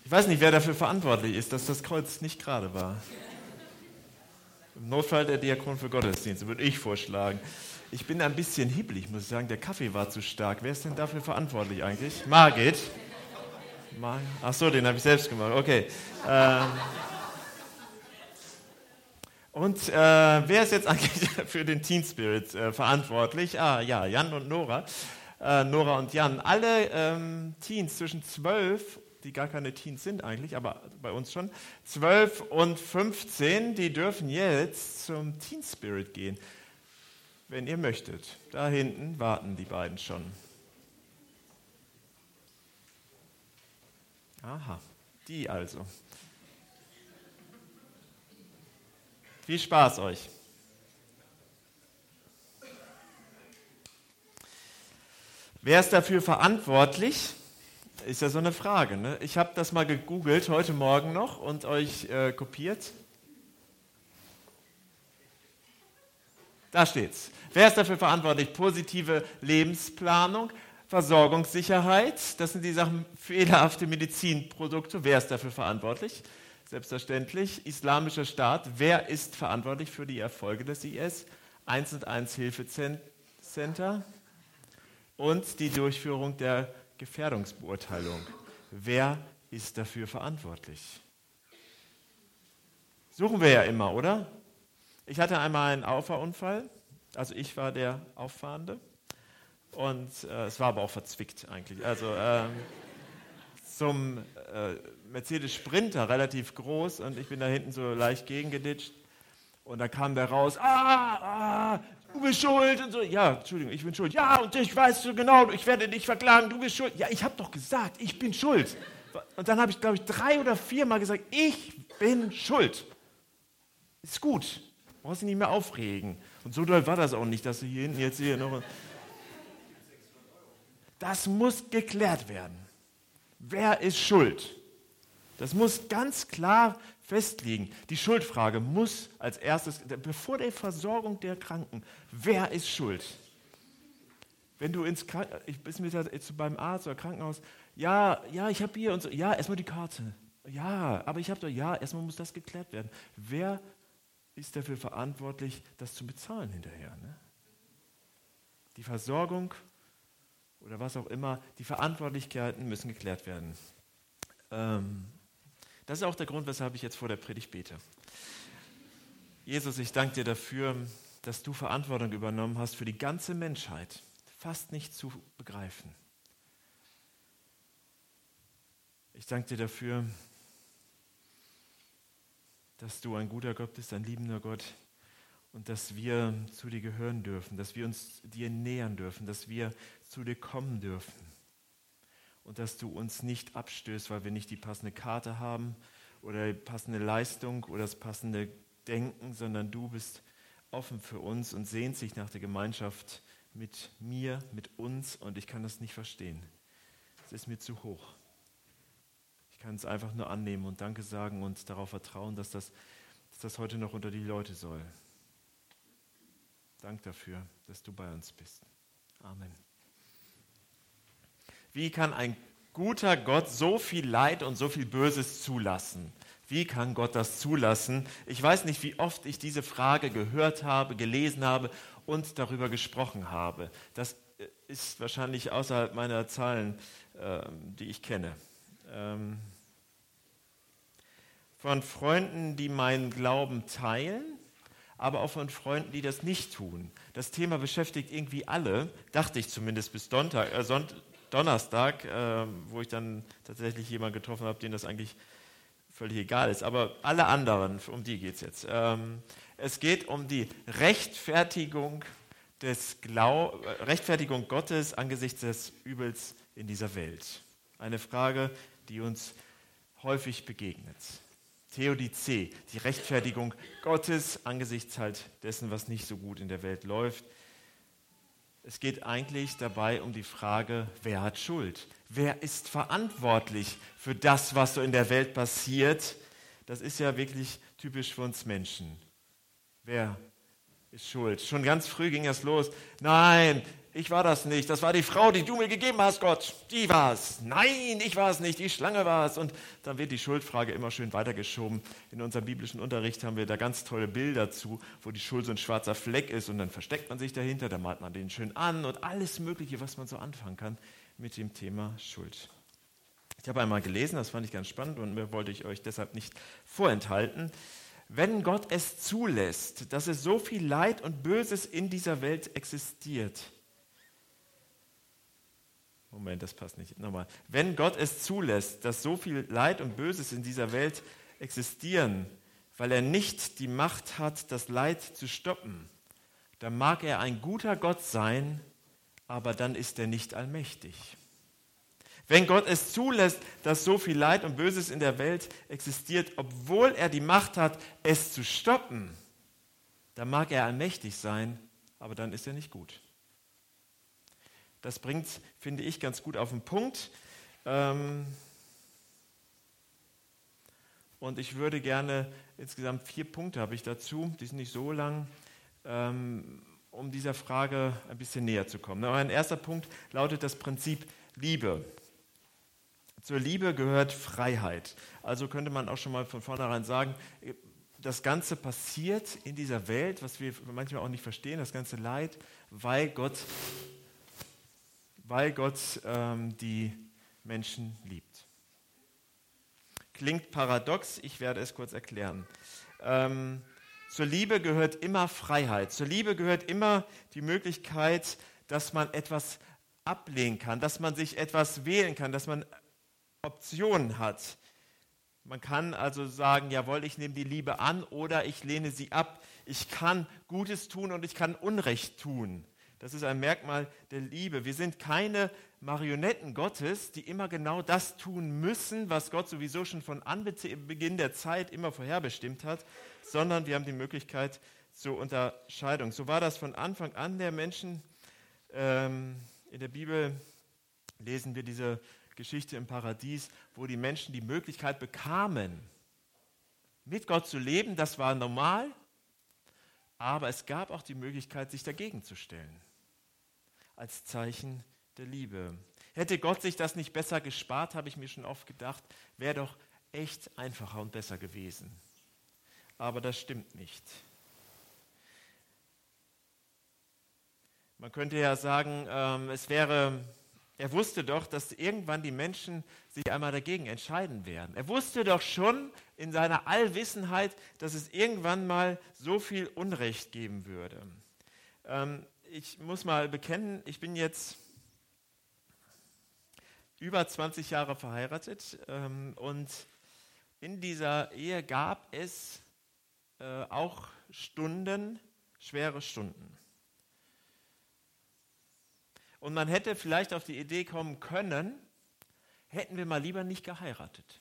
Ich weiß nicht, wer dafür verantwortlich ist, dass das Kreuz nicht gerade war. Im Notfall der Diakon für Gottesdienste, würde ich vorschlagen. Ich bin ein bisschen hibbelig, muss ich sagen. Der Kaffee war zu stark. Wer ist denn dafür verantwortlich eigentlich? Margit? Ach so, den habe ich selbst gemacht. Okay. Und wer ist jetzt eigentlich für den Teen Spirit verantwortlich? Ja, Jan und Nora. Nora und Jan. Alle Teens zwischen 12, die gar keine Teens sind eigentlich, aber bei uns schon, 12 und 15, die dürfen jetzt zum Teen Spirit gehen, wenn ihr möchtet. Da hinten warten die beiden schon. Aha, die also. Viel Spaß euch. Wer ist dafür verantwortlich? Ist ja so eine Frage. Ne? Ich habe das mal gegoogelt heute Morgen noch und euch kopiert. Da steht's. Wer ist dafür verantwortlich? Positive Lebensplanung, Versorgungssicherheit, das sind die Sachen, fehlerhafte Medizinprodukte. Wer ist dafür verantwortlich? Selbstverständlich. Islamischer Staat. Wer ist verantwortlich für die Erfolge des IS? 1&1 Hilfecenter und die Durchführung der Gefährdungsbeurteilung. Wer ist dafür verantwortlich? Suchen wir ja immer, oder? Ich hatte einmal einen Auffahrunfall, also ich war der Auffahrende und es war aber auch verzwickt eigentlich. Also zum Mercedes Sprinter, relativ groß, und ich bin da hinten so leicht gegengeditscht und da kam der raus, du bist schuld und so. Ja, Entschuldigung, ich bin schuld. Ja, und ich weiß so genau, ich werde dich verklagen, du bist schuld. Ja, ich habe doch gesagt, ich bin schuld. Und dann habe ich, glaube ich, 3 oder 4 Mal gesagt, ich bin schuld. Ist gut, brauchst dich nicht mehr aufregen. Und so doll war das auch nicht, dass du hier hinten jetzt hier noch... Das muss geklärt werden. Wer ist schuld? Das muss ganz klar festliegen. Die Schuldfrage muss als erstes, bevor der Versorgung der Kranken, wer ist schuld? Wenn du ich bin jetzt beim Arzt oder Krankenhaus, ja, ich habe hier und so, ja, erstmal die Karte. Ja, aber ich habe doch, ja, erstmal muss das geklärt werden. Wer ist dafür verantwortlich, das zu bezahlen hinterher? Ne? Die Versorgung oder was auch immer, die Verantwortlichkeiten müssen geklärt werden. Das ist auch der Grund, weshalb ich jetzt vor der Predigt bete. Jesus, ich danke dir dafür, dass du Verantwortung übernommen hast für die ganze Menschheit. Fast nicht zu begreifen. Ich danke dir dafür, dass du ein guter Gott bist, ein liebender Gott, und dass wir zu dir gehören dürfen, dass wir uns dir nähern dürfen, dass wir zu dir kommen dürfen. Und dass du uns nicht abstößt, weil wir nicht die passende Karte haben oder die passende Leistung oder das passende Denken, sondern du bist offen für uns und sehnst dich nach der Gemeinschaft mit mir, mit uns, und ich kann das nicht verstehen. Es ist mir zu hoch. Ich kann es einfach nur annehmen und Danke sagen und darauf vertrauen, dass das heute noch unter die Leute soll. Dank dafür, dass du bei uns bist. Amen. Wie kann ein guter Gott so viel Leid und so viel Böses zulassen? Wie kann Gott das zulassen? Ich weiß nicht, wie oft ich diese Frage gehört habe, gelesen habe und darüber gesprochen habe. Das ist wahrscheinlich außerhalb meiner Zahlen, die ich kenne. Von Freunden, die meinen Glauben teilen, aber auch von Freunden, die das nicht tun. Das Thema beschäftigt irgendwie alle, dachte ich zumindest bis Donnerstag, wo ich dann tatsächlich jemanden getroffen habe, dem das eigentlich völlig egal ist. Aber alle anderen, um die geht es jetzt. Es geht um die Rechtfertigung Gottes angesichts des Übels in dieser Welt. Eine Frage, die uns häufig begegnet. Theodizee, die Rechtfertigung Gottes angesichts halt dessen, was nicht so gut in der Welt läuft. Es geht eigentlich dabei um die Frage, wer hat Schuld? Wer ist verantwortlich für das, was so in der Welt passiert? Das ist ja wirklich typisch für uns Menschen. Wer ist schuld? Schon ganz früh ging das los. Nein, ich war das nicht, das war die Frau, die du mir gegeben hast, Gott, die war es. Nein, ich war es nicht, die Schlange war es. Und dann wird die Schuldfrage immer schön weitergeschoben. In unserem biblischen Unterricht haben wir da ganz tolle Bilder zu, wo die Schuld so ein schwarzer Fleck ist und dann versteckt man sich dahinter, dann malt man den schön an und alles Mögliche, was man so anfangen kann mit dem Thema Schuld. Ich habe einmal gelesen, das fand ich ganz spannend und mir wollte ich euch deshalb nicht vorenthalten. Wenn Gott es zulässt, dass es so viel Leid und Böses in dieser Welt existiert. Moment, das passt nicht. Nochmal. Wenn Gott es zulässt, dass so viel Leid und Böses in dieser Welt existieren, weil er nicht die Macht hat, das Leid zu stoppen, dann mag er ein guter Gott sein, aber dann ist er nicht allmächtig. Wenn Gott es zulässt, dass so viel Leid und Böses in der Welt existiert, obwohl er die Macht hat, es zu stoppen, dann mag er allmächtig sein, aber dann ist er nicht gut. Das bringt, finde ich, ganz gut auf den Punkt. Und ich würde gerne, insgesamt 4 Punkte habe ich dazu, die sind nicht so lang, um dieser Frage ein bisschen näher zu kommen. Mein erster Punkt lautet das Prinzip Liebe. Zur Liebe gehört Freiheit. Also könnte man auch schon mal von vornherein sagen, das Ganze passiert in dieser Welt, was wir manchmal auch nicht verstehen, das ganze Leid, weil Gott die Menschen liebt. Klingt paradox, ich werde es kurz erklären. Zur Liebe gehört immer Freiheit. Zur Liebe gehört immer die Möglichkeit, dass man etwas ablehnen kann, dass man sich etwas wählen kann, dass man Optionen hat. Man kann also sagen, jawohl, ich nehme die Liebe an oder ich lehne sie ab. Ich kann Gutes tun und ich kann Unrecht tun. Das ist ein Merkmal der Liebe. Wir sind keine Marionetten Gottes, die immer genau das tun müssen, was Gott sowieso schon von Anbeginn der Zeit immer vorherbestimmt hat, sondern wir haben die Möglichkeit zur Unterscheidung. So war das von Anfang an der Menschen. In der Bibel lesen wir diese Geschichte im Paradies, wo die Menschen die Möglichkeit bekamen, mit Gott zu leben. Das war normal, aber es gab auch die Möglichkeit, sich dagegen zu stellen, als Zeichen der Liebe. Hätte Gott sich das nicht besser gespart, habe ich mir schon oft gedacht, wäre doch echt einfacher und besser gewesen. Aber das stimmt nicht. Man könnte ja sagen, er wusste doch, dass irgendwann die Menschen sich einmal dagegen entscheiden werden. Er wusste doch schon in seiner Allwissenheit, dass es irgendwann mal so viel Unrecht geben würde. Ich muss mal bekennen, ich bin jetzt über 20 Jahre verheiratet und in dieser Ehe gab es auch Stunden, schwere Stunden. Und man hätte vielleicht auf die Idee kommen können, hätten wir mal lieber nicht geheiratet.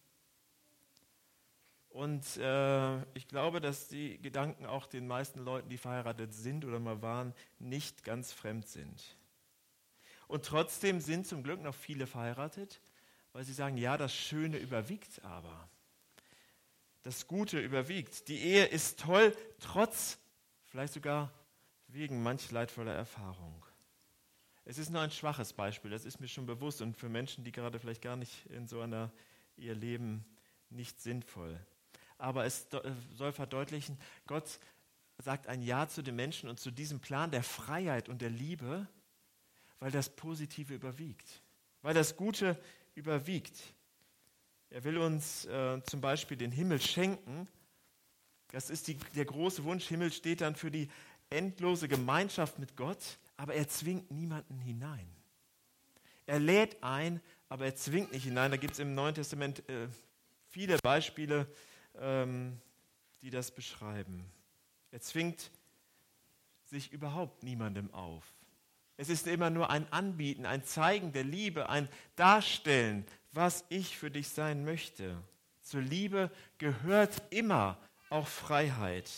Und ich glaube, dass die Gedanken auch den meisten Leuten, die verheiratet sind oder mal waren, nicht ganz fremd sind. Und trotzdem sind zum Glück noch viele verheiratet, weil sie sagen, ja, das Schöne überwiegt aber. Das Gute überwiegt. Die Ehe ist toll, trotz, vielleicht sogar wegen manch leidvoller Erfahrung. Es ist nur ein schwaches Beispiel, das ist mir schon bewusst und für Menschen, die gerade vielleicht gar nicht in so einer Ehe leben, nicht sinnvoll. Aber es soll verdeutlichen, Gott sagt ein Ja zu den Menschen und zu diesem Plan der Freiheit und der Liebe, weil das Positive überwiegt, weil das Gute überwiegt. Er will uns zum Beispiel den Himmel schenken. Das ist der große Wunsch. Himmel steht dann für die endlose Gemeinschaft mit Gott. Aber er zwingt niemanden hinein. Er lädt ein, aber er zwingt nicht hinein. Da gibt es im Neuen Testament viele Beispiele, die das beschreiben. Er zwingt sich überhaupt niemandem auf. Es ist immer nur ein Anbieten, ein Zeigen der Liebe, ein Darstellen, was ich für dich sein möchte. Zur Liebe gehört immer auch Freiheit.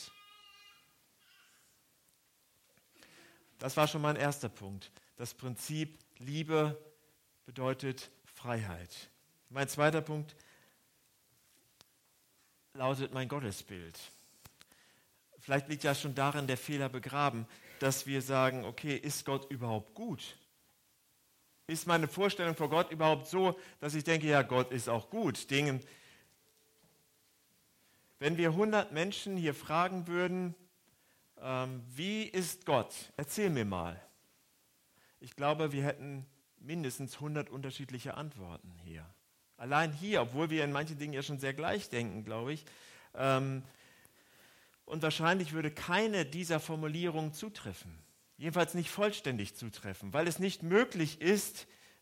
Das war schon mein erster Punkt. Das Prinzip Liebe bedeutet Freiheit. Mein zweiter Punkt lautet mein Gottesbild. Vielleicht liegt ja schon darin der Fehler begraben. dass wir sagen, okay, ist Gott überhaupt gut? Ist meine Vorstellung von Gott überhaupt so, dass ich denke, ja, Gott ist auch gut? Wenn wir 100 Menschen hier fragen würden, wie ist Gott? Erzähl mir mal. Ich glaube, wir hätten mindestens 100 unterschiedliche Antworten hier. Allein hier, obwohl wir in manchen Dingen ja schon sehr gleich denken, glaube ich. Und wahrscheinlich würde keine dieser Formulierungen zutreffen. Jedenfalls nicht vollständig zutreffen, weil es nicht möglich ist,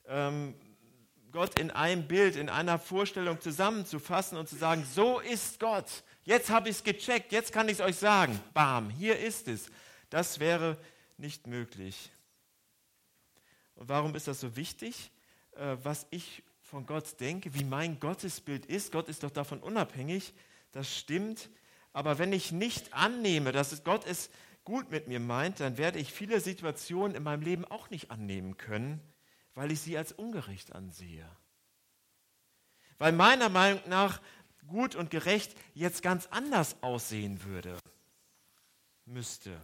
Gott in einem Bild, in einer Vorstellung zusammenzufassen und zu sagen, so ist Gott. Jetzt habe ich es gecheckt, jetzt kann ich es euch sagen. Bam, hier ist es. Das wäre nicht möglich. Und warum ist das so wichtig, was ich von Gott denke, wie mein Gottesbild ist? Gott ist doch davon unabhängig, das stimmt. Aber wenn ich nicht annehme, dass Gott es gut mit mir meint, dann werde ich viele Situationen in meinem Leben auch nicht annehmen können, weil ich sie als ungerecht ansehe. Weil meiner Meinung nach gut und gerecht jetzt ganz anders aussehen müsste.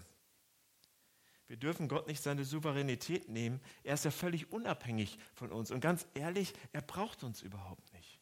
Wir dürfen Gott nicht seine Souveränität nehmen. Er ist ja völlig unabhängig von uns. Und ganz ehrlich, er braucht uns überhaupt nicht.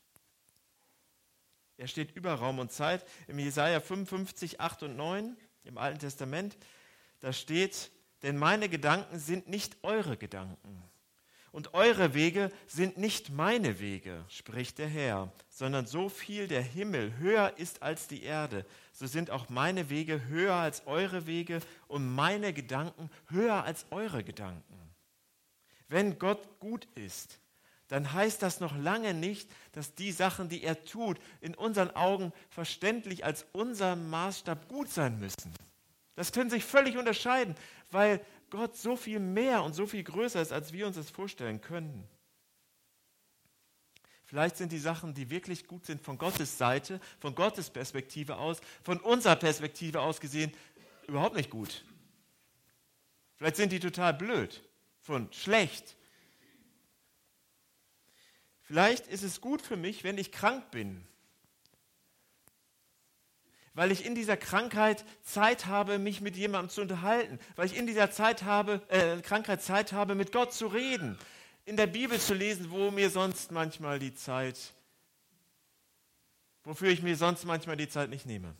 Er steht über Raum und Zeit. Im Jesaja 55, 8 und 9, im Alten Testament, da steht, denn meine Gedanken sind nicht eure Gedanken. Und eure Wege sind nicht meine Wege, spricht der Herr, sondern so viel der Himmel höher ist als die Erde, so sind auch meine Wege höher als eure Wege und meine Gedanken höher als eure Gedanken. Wenn Gott gut ist, dann heißt das noch lange nicht, dass die Sachen, die er tut, in unseren Augen verständlich als unser Maßstab gut sein müssen. Das können sich völlig unterscheiden, weil Gott so viel mehr und so viel größer ist, als wir uns das vorstellen können. Vielleicht sind die Sachen, die wirklich gut sind, von Gottes Seite, von Gottes Perspektive aus, von unserer Perspektive aus gesehen, überhaupt nicht gut. Vielleicht sind die total blöd, schlecht. Vielleicht ist es gut für mich, wenn ich krank bin, weil ich in dieser Krankheit Zeit habe, mich mit jemandem zu unterhalten, weil ich in dieser Krankheit Zeit habe, mit Gott zu reden, in der Bibel zu lesen, wofür ich mir sonst manchmal die Zeit nicht nehme.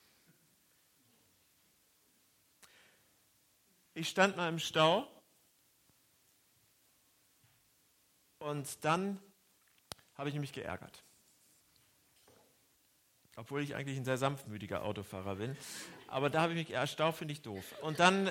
Ich stand mal im Stau und dann habe ich mich geärgert. Obwohl ich eigentlich ein sehr sanftmütiger Autofahrer bin. Aber da habe ich mich Stau finde ich doof. Und dann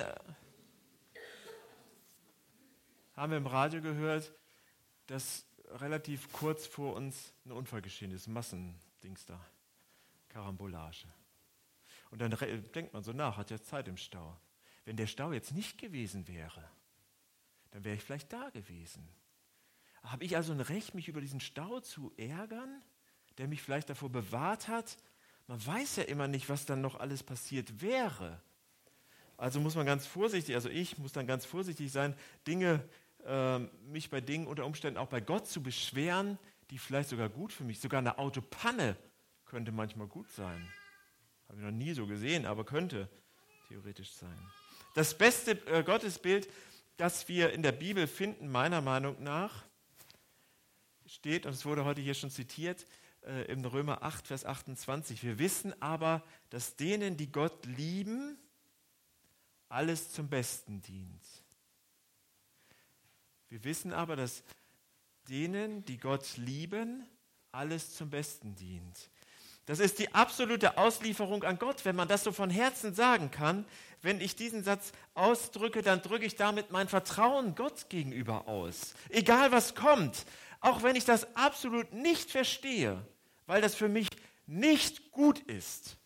haben wir im Radio gehört, dass relativ kurz vor uns ein Unfall geschehen ist. Massendings da. Karambolage. Und dann denkt man so nach, hat ja Zeit im Stau. Wenn der Stau jetzt nicht gewesen wäre, dann wäre ich vielleicht da gewesen. Habe ich also ein Recht, mich über diesen Stau zu ärgern, der mich vielleicht davor bewahrt hat? Man weiß ja immer nicht, was dann noch alles passiert wäre. Also muss man ganz vorsichtig, also ich muss dann ganz vorsichtig sein, mich bei Dingen unter Umständen auch bei Gott zu beschweren, die vielleicht sogar gut für mich, sogar eine Autopanne könnte manchmal gut sein. Habe ich noch nie so gesehen, aber könnte theoretisch sein. Das beste Gottesbild, das wir in der Bibel finden, meiner Meinung nach, steht, und es wurde heute hier schon zitiert, im Römer 8, Vers 28. Wir wissen aber, dass denen, die Gott lieben, alles zum Besten dient. Wir wissen aber, dass denen, die Gott lieben, alles zum Besten dient. Das ist die absolute Auslieferung an Gott, wenn man das so von Herzen sagen kann. Wenn ich diesen Satz ausdrücke, dann drücke ich damit mein Vertrauen Gott gegenüber aus. Egal was kommt, auch wenn ich das absolut nicht verstehe, weil das für mich nicht gut ist,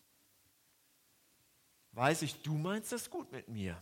weiß ich, du meinst das gut mit mir.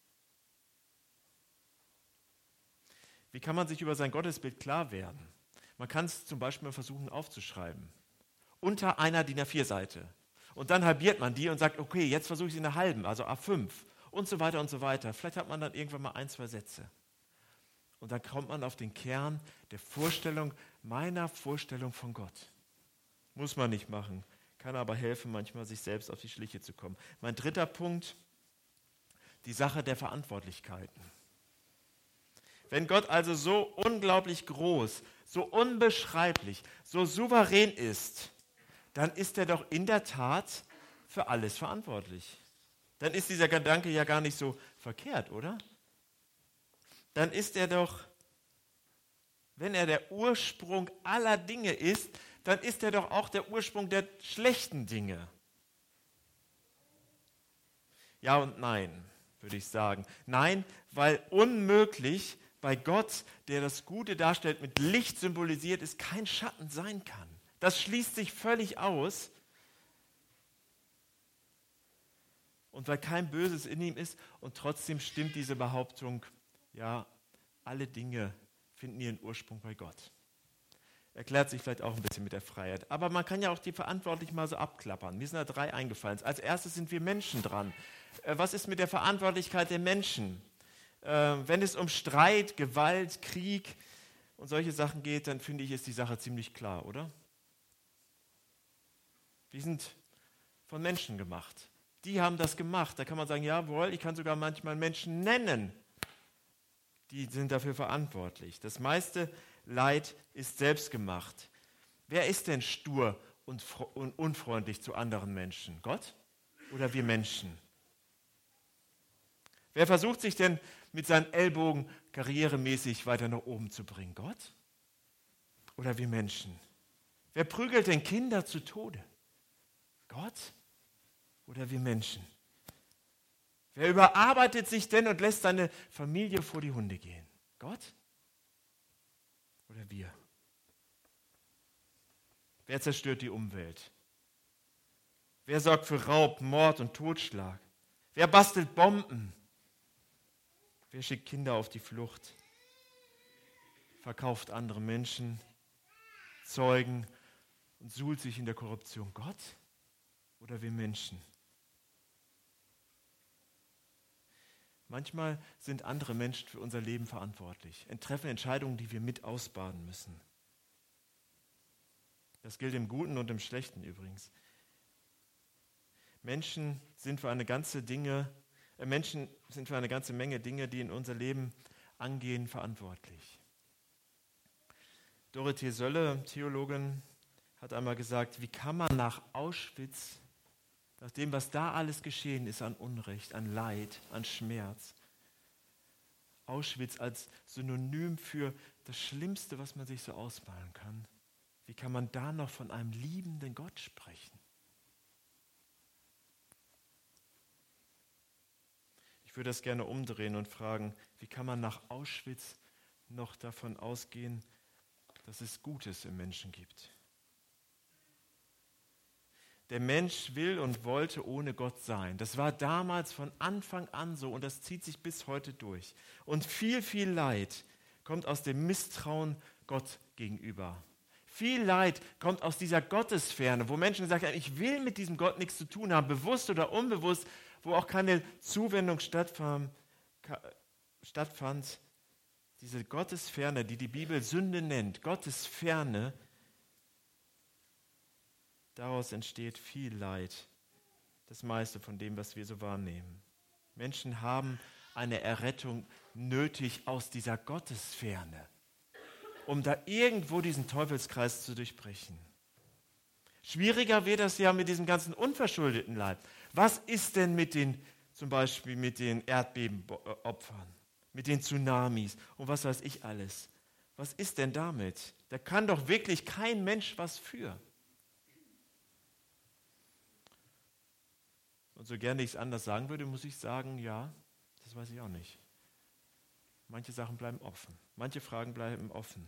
Wie kann man sich über sein Gottesbild klar werden? Man kann es zum Beispiel mal versuchen aufzuschreiben. Unter einer DIN A4-Seite. Und dann halbiert man die und sagt, okay, jetzt versuche ich sie in einer halben, also A5 und so weiter und so weiter. Vielleicht hat man dann irgendwann mal 1, 2 Sätze. Und dann kommt man auf den Kern der Vorstellung, meiner Vorstellung von Gott. Muss man nicht machen, kann aber helfen, manchmal sich selbst auf die Schliche zu kommen. Mein dritter Punkt, die Sache der Verantwortlichkeiten. Wenn Gott also so unglaublich groß, so unbeschreiblich, so souverän ist, dann ist er doch in der Tat für alles verantwortlich. Dann ist dieser Gedanke ja gar nicht so verkehrt, oder? Dann ist er doch, wenn er der Ursprung aller Dinge ist, dann ist er doch auch der Ursprung der schlechten Dinge. Ja und nein, würde ich sagen. Nein, weil unmöglich bei Gott, der das Gute darstellt, mit Licht symbolisiert ist, kein Schatten sein kann. Das schließt sich völlig aus. Und weil kein Böses in ihm ist und trotzdem stimmt diese Behauptung, ja, alle Dinge finden ihren Ursprung bei Gott. Erklärt sich vielleicht auch ein bisschen mit der Freiheit. Aber man kann ja auch die Verantwortlichen mal so abklappern. Mir sind da 3 eingefallen. Als erstes sind wir Menschen dran. Was ist mit der Verantwortlichkeit der Menschen? Wenn es um Streit, Gewalt, Krieg und solche Sachen geht, dann finde ich, ist die Sache ziemlich klar, oder? Wir sind von Menschen gemacht. Die haben das gemacht. Da kann man sagen, jawohl, ich kann sogar manchmal Menschen nennen. Die sind dafür verantwortlich. Das meiste Leid ist selbstgemacht. Wer ist denn stur und unfreundlich zu anderen Menschen? Gott oder wir Menschen? Wer versucht sich denn mit seinen Ellbogen karrieremäßig weiter nach oben zu bringen? Gott oder wir Menschen? Wer prügelt denn Kinder zu Tode? Gott oder wir Menschen? Wer überarbeitet sich denn und lässt seine Familie vor die Hunde gehen? Gott oder wir? Wer zerstört die Umwelt? Wer sorgt für Raub, Mord und Totschlag? Wer bastelt Bomben? Wer schickt Kinder auf die Flucht? Verkauft andere Menschen, Zeugen und suhlt sich in der Korruption? Gott oder wir Menschen? Manchmal sind andere Menschen für unser Leben verantwortlich, treffen Entscheidungen, die wir mit ausbaden müssen. Das gilt im Guten und im Schlechten übrigens. Menschen sind für eine ganze Menge Dinge, die in unser Leben angehen, verantwortlich. Dorothee Sölle, Theologin, hat einmal gesagt, wie kann man nach Auschwitz, nach dem, was da alles geschehen ist an Unrecht, an Leid, an Schmerz, Auschwitz als Synonym für das Schlimmste, was man sich so ausmalen kann, wie kann man da noch von einem liebenden Gott sprechen? Ich würde das gerne umdrehen und fragen, wie kann man nach Auschwitz noch davon ausgehen, dass es Gutes im Menschen gibt? Der Mensch will und wollte ohne Gott sein. Das war damals von Anfang an so und das zieht sich bis heute durch. Und viel, viel Leid kommt aus dem Misstrauen Gott gegenüber. Viel Leid kommt aus dieser Gottesferne, wo Menschen sagen, ich will mit diesem Gott nichts zu tun haben, bewusst oder unbewusst, wo auch keine Zuwendung stattfand. Diese Gottesferne, die die Bibel Sünde nennt, Gottesferne, daraus entsteht viel Leid, das meiste von dem, was wir so wahrnehmen. Menschen haben eine Errettung nötig aus dieser Gottesferne, um da irgendwo diesen Teufelskreis zu durchbrechen. Schwieriger wird das ja mit diesem ganzen unverschuldeten Leid. Was ist denn zum Beispiel mit den Erdbebenopfern, mit den Tsunamis und was weiß ich alles? Was ist denn damit? Da kann doch wirklich kein Mensch was für. Und so gerne ich es anders sagen würde, muss ich sagen, ja, das weiß ich auch nicht. Manche Sachen bleiben offen, manche Fragen bleiben offen.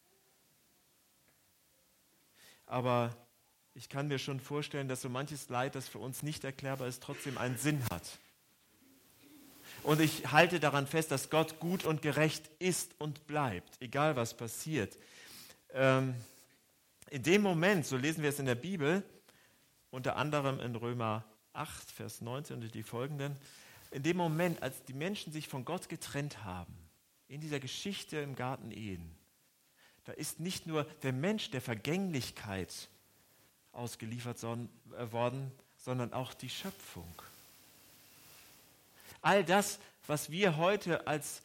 Aber ich kann mir schon vorstellen, dass so manches Leid, das für uns nicht erklärbar ist, trotzdem einen Sinn hat. Und ich halte daran fest, dass Gott gut und gerecht ist und bleibt, egal was passiert. In dem Moment, so lesen wir es in der Bibel, unter anderem in Römer 8, Vers 19 und die folgenden, in dem Moment, als die Menschen sich von Gott getrennt haben, in dieser Geschichte im Garten Eden, da ist nicht nur der Mensch der Vergänglichkeit ausgeliefert worden, sondern auch die Schöpfung. All das, was wir heute als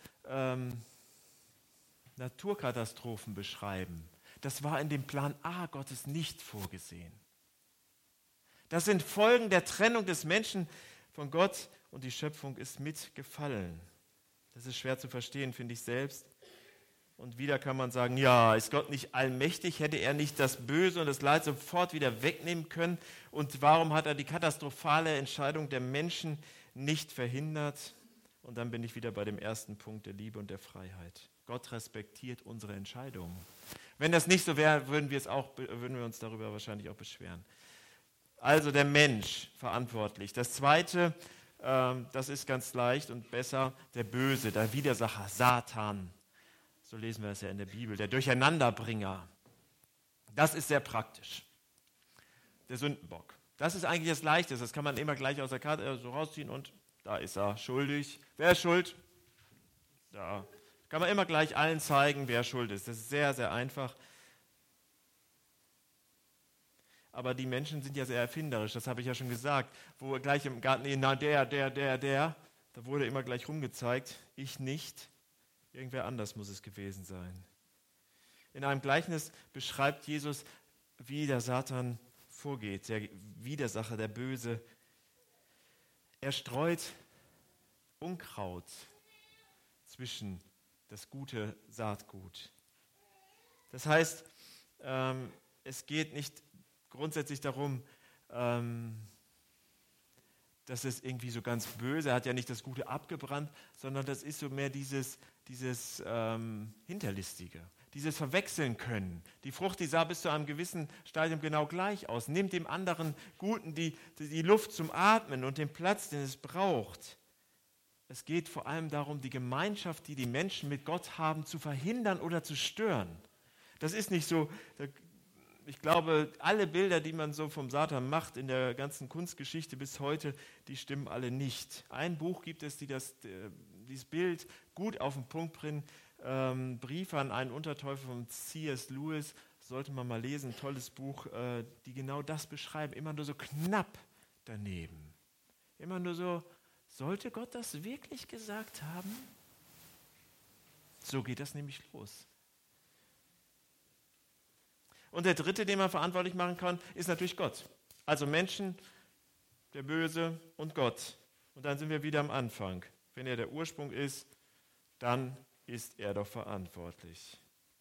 Naturkatastrophen beschreiben, das war in dem Plan A Gottes nicht vorgesehen. Das sind Folgen der Trennung des Menschen von Gott und die Schöpfung ist mitgefallen. Das ist schwer zu verstehen, finde ich selbst. Und wieder kann man sagen, ja, ist Gott nicht allmächtig? Hätte er nicht das Böse und das Leid sofort wieder wegnehmen können? Und warum hat er die katastrophale Entscheidung der Menschen nicht verhindert? Und dann bin ich wieder bei dem ersten Punkt der Liebe und der Freiheit. Gott respektiert unsere Entscheidungen. Wenn das nicht so wäre, würden wir uns darüber wahrscheinlich auch beschweren. Also der Mensch verantwortlich. Das Zweite, das ist ganz leicht und besser, der Böse, der Widersacher, Satan. So lesen wir es ja in der Bibel, der Durcheinanderbringer. Das ist sehr praktisch. Der Sündenbock. Das ist eigentlich das Leichteste. Das kann man immer gleich aus der Karte so rausziehen und da ist er schuldig. Wer ist schuld? Da kann man immer gleich allen zeigen, wer schuld ist. Das ist sehr, sehr einfach. Aber die Menschen sind ja sehr erfinderisch, das habe ich ja schon gesagt. Wo gleich im Garten, der, da wurde immer gleich rumgezeigt, ich nicht, irgendwer anders muss es gewesen sein. In einem Gleichnis beschreibt Jesus, wie der Satan vorgeht, der Widersacher, der Böse. Er streut Unkraut zwischen das gute Saatgut. Das heißt, es geht nicht grundsätzlich darum, dass es irgendwie so ganz böse, er hat ja nicht das Gute abgebrannt, sondern das ist so mehr dieses Hinterlistige, dieses Verwechseln können. Die Frucht, die sah bis zu einem gewissen Stadium genau gleich aus, nimmt dem anderen Guten die Luft zum Atmen und den Platz, den es braucht. Es geht vor allem darum, die Gemeinschaft, die die Menschen mit Gott haben, zu verhindern oder zu stören. Das ist nicht so. Ich glaube, alle Bilder, die man so vom Satan macht in der ganzen Kunstgeschichte bis heute, die stimmen alle nicht. Ein Buch gibt es, die dieses Bild gut auf den Punkt bringen. Briefe an einen Unterteufel von C.S. Lewis, sollte man mal lesen, ein tolles Buch, die genau das beschreiben. Immer nur so knapp daneben. Immer nur so, sollte Gott das wirklich gesagt haben? So geht das nämlich los. Und der dritte, den man verantwortlich machen kann, ist natürlich Gott. Also Menschen, der Böse und Gott. Und dann sind wir wieder am Anfang. Wenn er der Ursprung ist, dann ist er doch verantwortlich.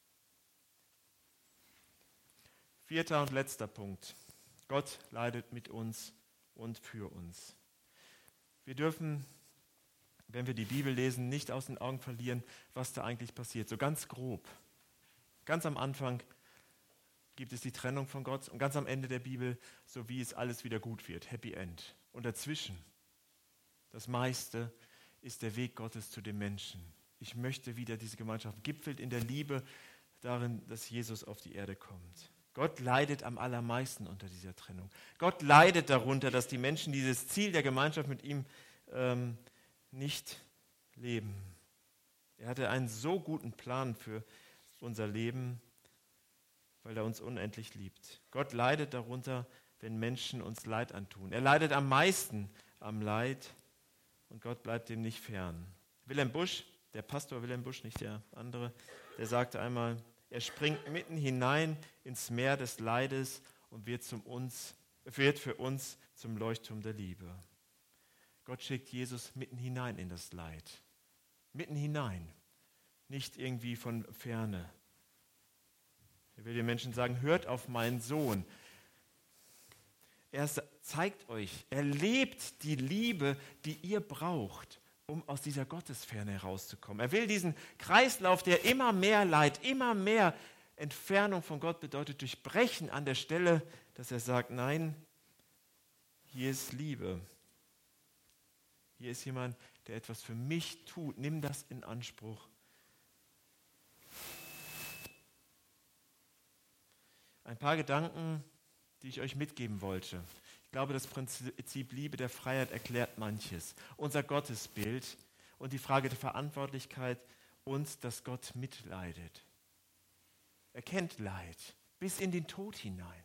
Vierter und letzter Punkt. Gott leidet mit uns und für uns. Wir dürfen, wenn wir die Bibel lesen, nicht aus den Augen verlieren, was da eigentlich passiert. So ganz grob. Ganz am Anfang gibt es die Trennung von Gott und ganz am Ende der Bibel, so wie es alles wieder gut wird, Happy End. Und dazwischen, das meiste, ist der Weg Gottes zu den Menschen. Ich möchte wieder diese Gemeinschaft, gipfelt in der Liebe darin, dass Jesus auf die Erde kommt. Gott leidet am allermeisten unter dieser Trennung. Gott leidet darunter, dass die Menschen dieses Ziel der Gemeinschaft mit ihm nicht leben. Er hatte einen so guten Plan für unser Leben, weil er uns unendlich liebt. Gott leidet darunter, wenn Menschen uns Leid antun. Er leidet am meisten am Leid und Gott bleibt dem nicht fern. Wilhelm Busch, der Pastor Wilhelm Busch, nicht der andere, der sagte einmal, er springt mitten hinein ins Meer des Leides und wird für uns zum Leuchtturm der Liebe. Gott schickt Jesus mitten hinein in das Leid. Mitten hinein, nicht irgendwie von ferne. Er will den Menschen sagen, hört auf meinen Sohn. Er zeigt euch, er lebt die Liebe, die ihr braucht, um aus dieser Gottesferne herauszukommen. Er will diesen Kreislauf, der immer mehr Leid, immer mehr Entfernung von Gott bedeutet, durchbrechen an der Stelle, dass er sagt, nein, hier ist Liebe. Hier ist jemand, der etwas für mich tut. Nimm das in Anspruch. Ein paar Gedanken, die ich euch mitgeben wollte. Ich glaube, das Prinzip Liebe der Freiheit erklärt manches. Unser Gottesbild und die Frage der Verantwortlichkeit und dass Gott mitleidet. Er kennt Leid bis in den Tod hinein.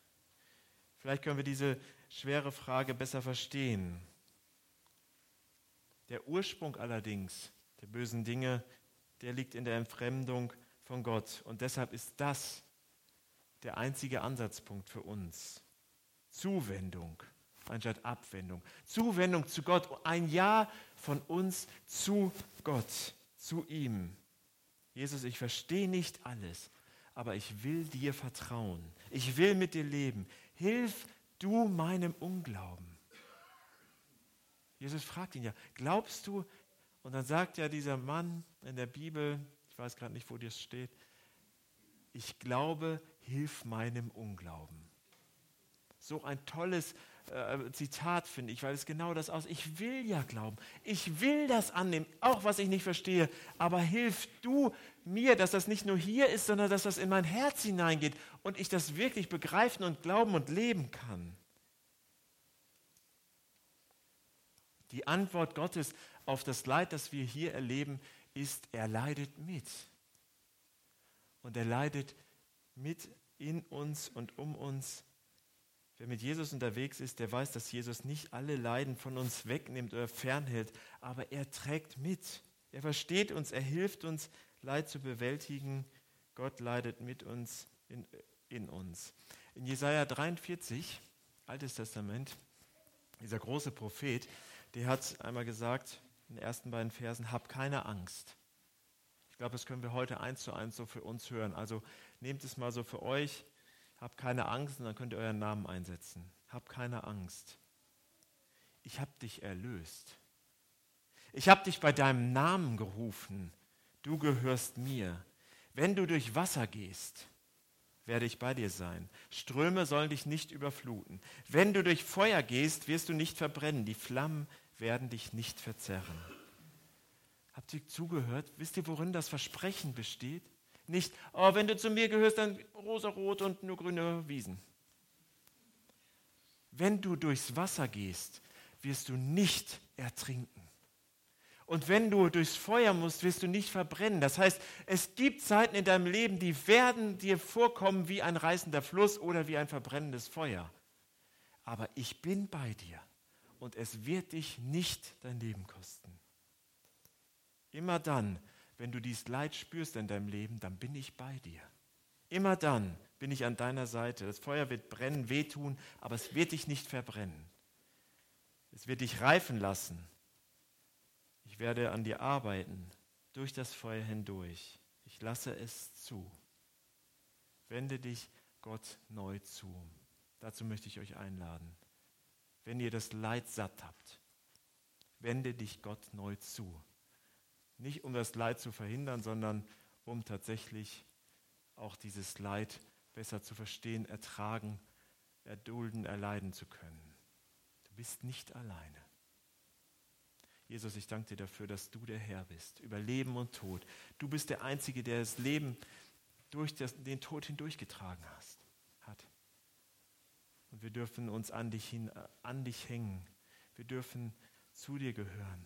Vielleicht können wir diese schwere Frage besser verstehen. Der Ursprung allerdings der bösen Dinge, der liegt in der Entfremdung von Gott. Und deshalb ist das der einzige Ansatzpunkt für uns. Zuwendung anstatt Abwendung. Zuwendung zu Gott, ein Ja von uns zu Gott, zu ihm. Jesus, ich verstehe nicht alles, aber ich will dir vertrauen. Ich will mit dir leben. Hilf du meinem Unglauben. Jesus fragt ihn ja, glaubst du? Und dann sagt ja dieser Mann in der Bibel, ich weiß gerade nicht, wo das steht, ich glaube, hilf meinem Unglauben. So ein tolles Zitat, finde ich, weil es genau das aus. Ich will ja glauben. Ich will das annehmen, auch was ich nicht verstehe. Aber hilf du mir, dass das nicht nur hier ist, sondern dass das in mein Herz hineingeht und ich das wirklich begreifen und glauben und leben kann. Die Antwort Gottes auf das Leid, das wir hier erleben, ist, er leidet mit. Und er leidet mit in uns und um uns. Wer mit Jesus unterwegs ist, der weiß, dass Jesus nicht alle Leiden von uns wegnimmt oder fernhält, aber er trägt mit. Er versteht uns, er hilft uns, Leid zu bewältigen. Gott leidet mit uns, in uns. In Jesaja 43, Altes Testament, dieser große Prophet, der hat einmal gesagt, in den ersten beiden Versen, hab keine Angst. Ich glaube, das können wir heute 1:1 so für uns hören. Also nehmt es mal so für euch. Habt keine Angst und dann könnt ihr euren Namen einsetzen. Hab keine Angst. Ich habe dich erlöst. Ich habe dich bei deinem Namen gerufen. Du gehörst mir. Wenn du durch Wasser gehst, werde ich bei dir sein. Ströme sollen dich nicht überfluten. Wenn du durch Feuer gehst, wirst du nicht verbrennen. Die Flammen werden dich nicht verzerren. Habt ihr zugehört? Wisst ihr, worin das Versprechen besteht? Nicht, oh, wenn du zu mir gehörst, dann rosarot und nur grüne Wiesen. Wenn du durchs Wasser gehst, wirst du nicht ertrinken. Und wenn du durchs Feuer musst, wirst du nicht verbrennen. Das heißt, es gibt Zeiten in deinem Leben, die werden dir vorkommen wie ein reißender Fluss oder wie ein verbrennendes Feuer. Aber ich bin bei dir und es wird dich nicht dein Leben kosten. Immer dann, wenn du dieses Leid spürst in deinem Leben, dann bin ich bei dir. Immer dann bin ich an deiner Seite. Das Feuer wird brennen, wehtun, aber es wird dich nicht verbrennen. Es wird dich reifen lassen. Ich werde an dir arbeiten, durch das Feuer hindurch. Ich lasse es zu. Wende dich Gott neu zu. Dazu möchte ich euch einladen. Wenn ihr das Leid satt habt, wende dich Gott neu zu. Nicht um das Leid zu verhindern, sondern um tatsächlich auch dieses Leid besser zu verstehen, ertragen, erdulden, erleiden zu können. Du bist nicht alleine. Jesus, ich danke dir dafür, dass du der Herr bist, über Leben und Tod. Du bist der Einzige, der das Leben durch den Tod hindurchgetragen hat. Und wir dürfen uns an dich hängen. Wir dürfen zu dir gehören.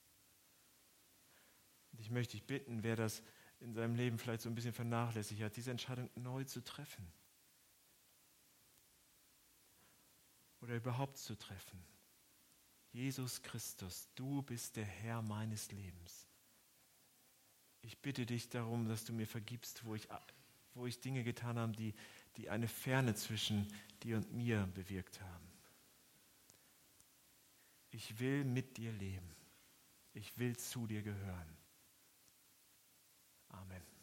Und ich möchte dich bitten, wer das in seinem Leben vielleicht so ein bisschen vernachlässigt hat, diese Entscheidung neu zu treffen. Oder überhaupt zu treffen. Jesus Christus, du bist der Herr meines Lebens. Ich bitte dich darum, dass du mir vergibst, wo ich Dinge getan habe, die eine Ferne zwischen dir und mir bewirkt haben. Ich will mit dir leben. Ich will zu dir gehören. Amen.